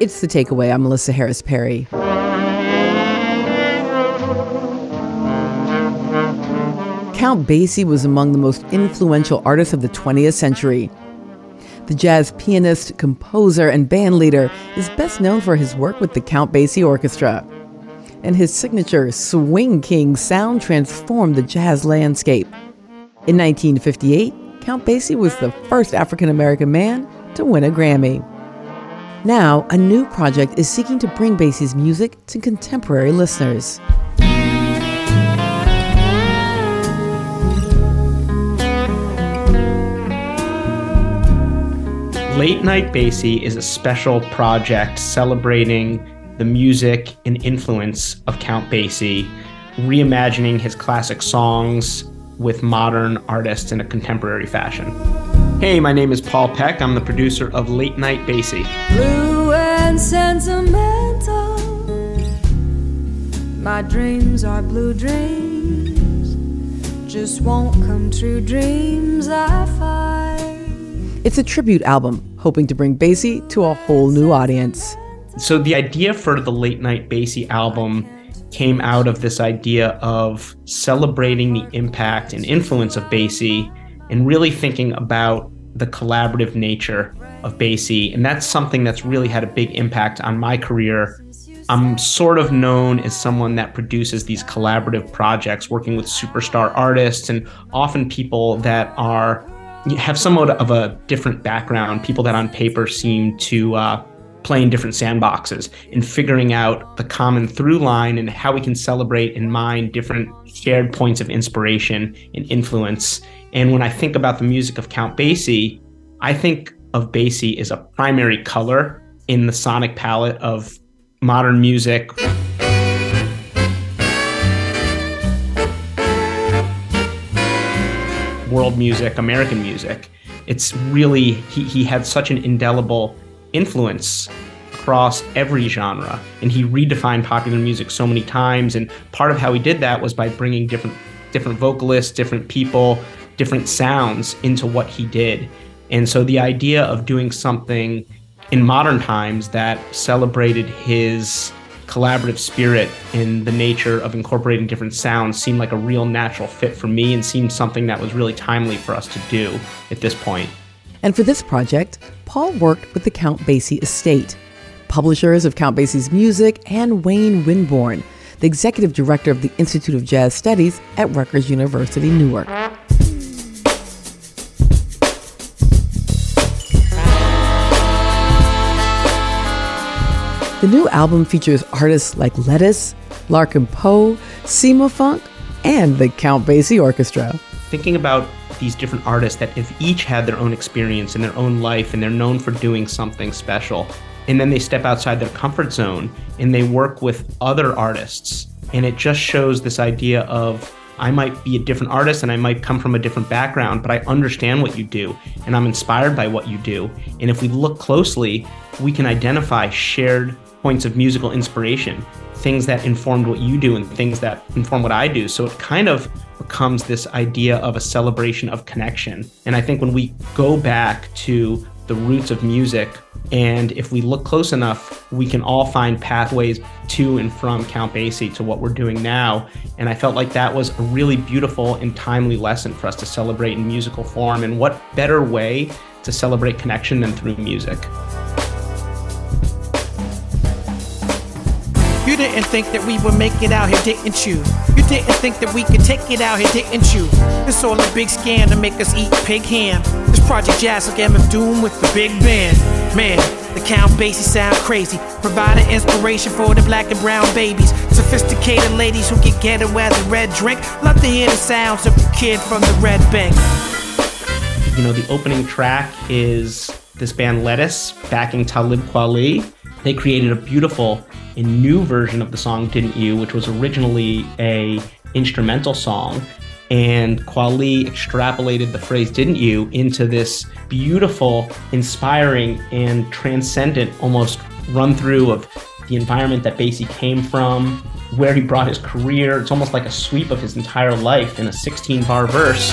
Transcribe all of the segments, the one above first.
It's The Takeaway. I'm Melissa Harris Perry. Count Basie was among the most influential artists of the 20th century. The jazz pianist, composer, and bandleader is best known for his work with the Count Basie Orchestra. And his signature Swing King sound transformed the jazz landscape. In 1958, Count Basie was the first African-American man to win a Grammy. Now, a new project is seeking to bring Basie's music to contemporary listeners. Late Night Basie is a special project celebrating the music and influence of Count Basie, reimagining his classic songs with modern artists in a contemporary fashion. Hey, my name is Paul Peck. I'm the producer of Late Night Basie. Blue and sentimental, my dreams are blue dreams, just won't come true dreams I find. It's a tribute album, hoping to bring Basie to a whole new audience. So the idea for the Late Night Basie album came out of this idea of celebrating the impact and influence of Basie and really thinking about the collaborative nature of Basie. And that's something that's really had a big impact on my career. I'm sort of known as someone that produces these collaborative projects, working with superstar artists and often people that have somewhat of a different background, people that on paper seem to play in different sandboxes, and figuring out the common through line and how we can celebrate and mine different shared points of inspiration and influence. And when I think about the music of Count Basie, I think of Basie as a primary color in the sonic palette of modern music. World music, American music. It's really, he had such an indelible influence across every genre, and he redefined popular music so many times. And part of how he did that was by bringing different vocalists, different people, different sounds into what he did. And so the idea of doing something in modern times that celebrated his collaborative spirit in the nature of incorporating different sounds seemed like a real natural fit for me, and seemed something that was really timely for us to do at this point. And for this project, Paul worked with the Count Basie Estate, publishers of Count Basie's music, and Wayne Winborn, the executive director of the Institute of Jazz Studies at Rutgers University, Newark. The new album features artists like Lettuce, Larkin Poe, Seymour Funk, and the Count Basie Orchestra. Thinking about these different artists that have each had their own experience in their own life, and they're known for doing something special. And then they step outside their comfort zone and they work with other artists. And it just shows this idea of, I might be a different artist and I might come from a different background, but I understand what you do and I'm inspired by what you do. And if we look closely, we can identify shared points of musical inspiration, things that informed what you do and things that inform what I do. So it kind of becomes this idea of a celebration of connection. And I think when we go back to the roots of music, and if we look close enough, we can all find pathways to and from Count Basie to what we're doing now. And I felt like that was a really beautiful and timely lesson for us to celebrate in musical form. And what better way to celebrate connection than through music? You didn't think that we would make it out here, didn't you? You didn't think that we could take it out here, didn't you? It's all a big scam to make us eat pig ham. This Project Jazz like MF Doom with the big band. Man, the Count Basie sound crazy, providing inspiration for the black and brown babies. Sophisticated ladies who get ghetto as a red drink. Love to hear the sounds of the kid from the Red Bank. You know, the opening track is this band Lettuce backing Talib Kweli. They created a beautiful and new version of the song Didn't You, which was originally a instrumental song. And Kweli extrapolated the phrase Didn't You into this beautiful, inspiring, and transcendent almost run through of the environment that Basie came from, where he brought his career. It's almost like a sweep of his entire life in a 16-bar verse.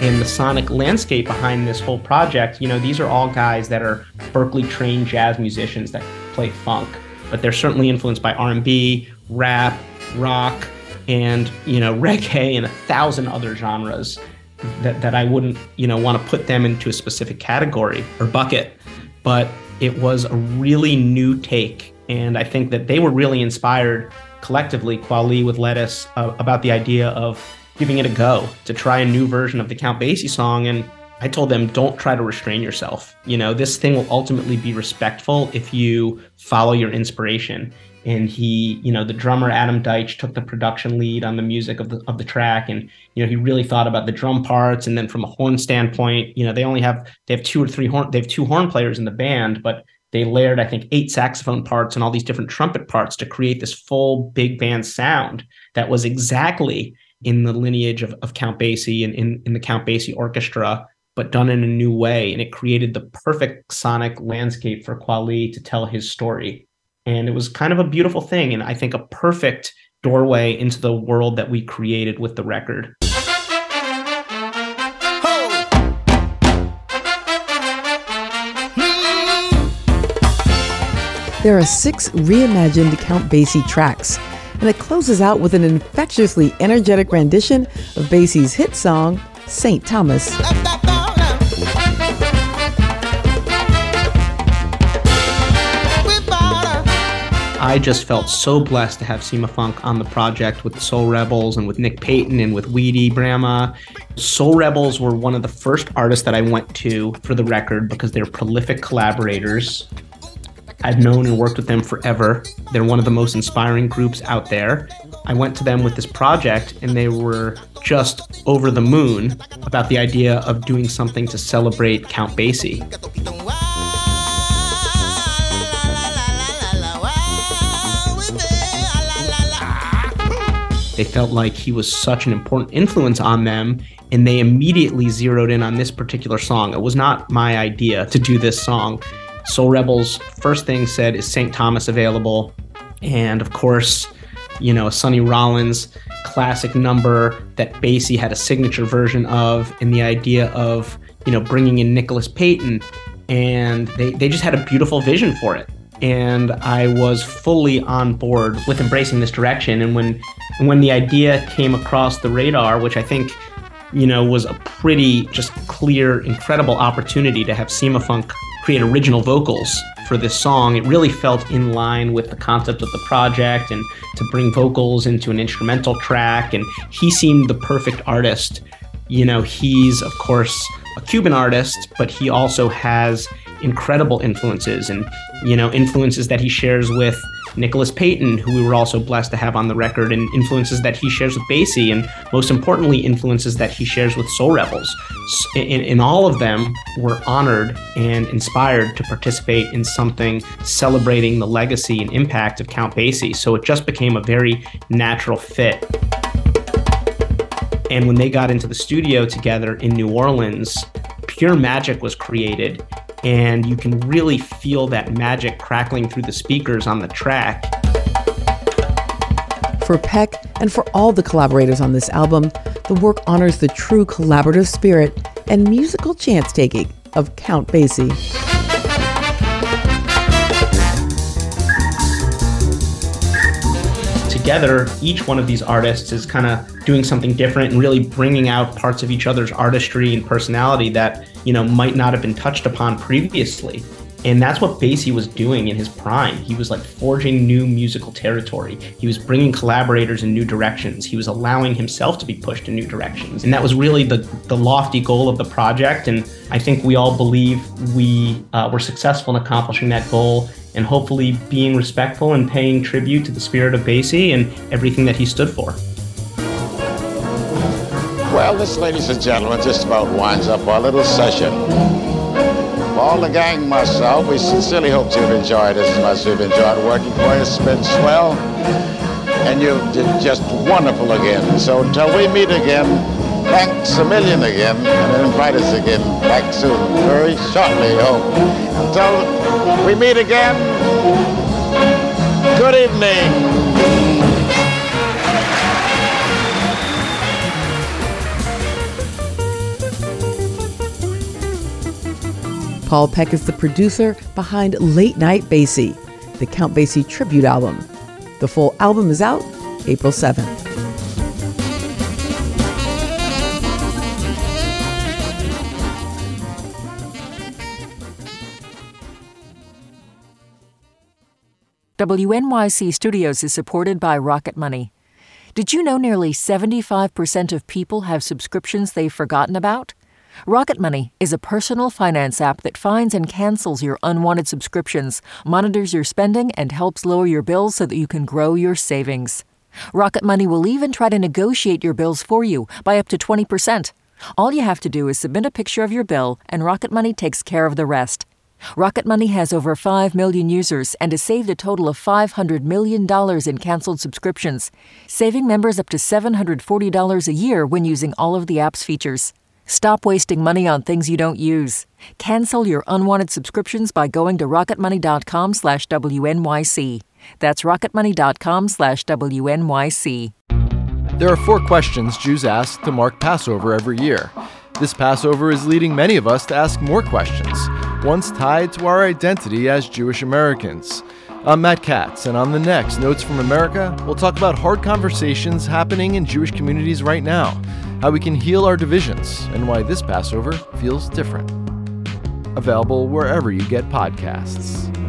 And the sonic landscape behind this whole project, these are all guys that are Berklee trained jazz musicians that play funk, but they're certainly influenced by R&B, rap, rock, and reggae and 1,000 other genres that I wouldn't want to put them into a specific category or bucket. But it was a really new take, and I think that they were really inspired collectively, Kweli with Lettuce, about the idea of giving it a go to try a new version of the Count Basie song. And I told them, don't try to restrain yourself. This thing will ultimately be respectful if you follow your inspiration. And he, the drummer Adam Deitch took the production lead on the music of the track, and he really thought about the drum parts. And then from a horn standpoint, they have 2 or 3 horn, they have 2 horn players in the band, but they layered, I think, 8 saxophone parts and all these different trumpet parts to create this full big band sound that was exactly in the lineage of Count Basie and in the Count Basie Orchestra, but done in a new way. And it created the perfect sonic landscape for Kweli to tell his story. And it was kind of a beautiful thing, and I think a perfect doorway into the world that we created with the record. There are 6 reimagined Count Basie tracks, and it closes out with an infectiously energetic rendition of Basie's hit song, St. Thomas. I just felt so blessed to have Seema Funk on the project with the Soul Rebels and with Nick Payton and with Weedy Brahma. Soul Rebels were one of the first artists that I went to for the record because they're prolific collaborators. I've known and worked with them forever. They're one of the most inspiring groups out there. I went to them with this project, and they were just over the moon about the idea of doing something to celebrate Count Basie. They felt like he was such an important influence on them, and they immediately zeroed in on this particular song. It was not my idea to do this song. Soul Rebels first thing said, is St. Thomas available? And of course, a Sonny Rollins classic number that Basie had a signature version of, and the idea of, bringing in Nicholas Payton. And they just had a beautiful vision for it. And I was fully on board with embracing this direction. And when the idea came across the radar, which I think, was a pretty just clear, incredible opportunity to have Seema Funk create original vocals for this song, it really felt in line with the concept of the project and to bring vocals into an instrumental track. And he seemed the perfect artist. He's, of course, a Cuban artist, but he also has incredible influences and, influences that he shares with Nicholas Payton, who we were also blessed to have on the record, and influences that he shares with Basie, and most importantly, influences that he shares with Soul Rebels. And all of them were honored and inspired to participate in something celebrating the legacy and impact of Count Basie. So it just became a very natural fit. And when they got into the studio together in New Orleans, pure magic was created. And you can really feel that magic crackling through the speakers on the track. For Peck and for all the collaborators on this album, the work honors the true collaborative spirit and musical chance-taking of Count Basie. Together, each one of these artists is kind of doing something different and really bringing out parts of each other's artistry and personality that, might not have been touched upon previously. And that's what Basie was doing in his prime. He was like forging new musical territory. He was bringing collaborators in new directions. He was allowing himself to be pushed in new directions. And that was really the lofty goal of the project. And I think we all believe we were successful in accomplishing that goal, and hopefully being respectful and paying tribute to the spirit of Basie and everything that he stood for. Well, this, ladies and gentlemen, just about winds up our little session. For all the gang, myself, we sincerely hope you've enjoyed as much as we've enjoyed working for you. It's been swell, and you did just wonderful again. So until we meet again, thanks a million again, and invite us again back soon, very shortly, I hope. Until we meet again, good evening. Paul Peck is the producer behind Late Night Basie, the Count Basie tribute album. The full album is out April 7th. WNYC Studios is supported by Rocket Money. Did you know nearly 75% of people have subscriptions they've forgotten about? Rocket Money is a personal finance app that finds and cancels your unwanted subscriptions, monitors your spending, and helps lower your bills so that you can grow your savings. Rocket Money will even try to negotiate your bills for you by up to 20%. All you have to do is submit a picture of your bill, and Rocket Money takes care of the rest. Rocket Money has over 5 million users and has saved a total of $500 million in canceled subscriptions, saving members up to $740 a year when using all of the app's features. Stop wasting money on things you don't use. Cancel your unwanted subscriptions by going to rocketmoney.com/WNYC. That's rocketmoney.com/WNYC. There are 4 questions Jews ask to mark Passover every year. This Passover is leading many of us to ask more questions, once tied to our identity as Jewish Americans. I'm Matt Katz, and on the next Notes from America, we'll talk about hard conversations happening in Jewish communities right now, how we can heal our divisions, and why this Passover feels different. Available wherever you get podcasts.